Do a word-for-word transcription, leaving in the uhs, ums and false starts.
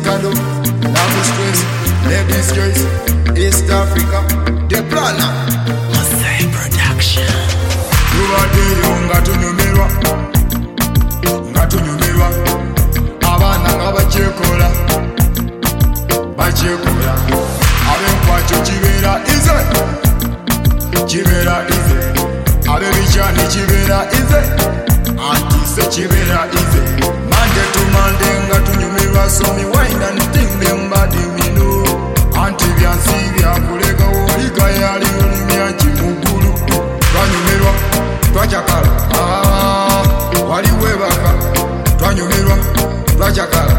Shadow, Love Stress, Ladies Choice, East Africa, The Planner, Masai Production. Tubadeyo nga tunyumirwa, nga tunyumirwa, abaana nga bakyekola, bakyekola, ab'enkwakyo kibeera ize, kibeera ize, ab'ebikyani kibeera ize, anti se kibeera ize. Monday to Monday nga tunyumirwa, so me wine and think them body me know. Anti byansi byakulega woliga yali olumya kimugulu. Twanyumirwa, twajakala, ah, wali webaka. Twanyumirwa, twajakala.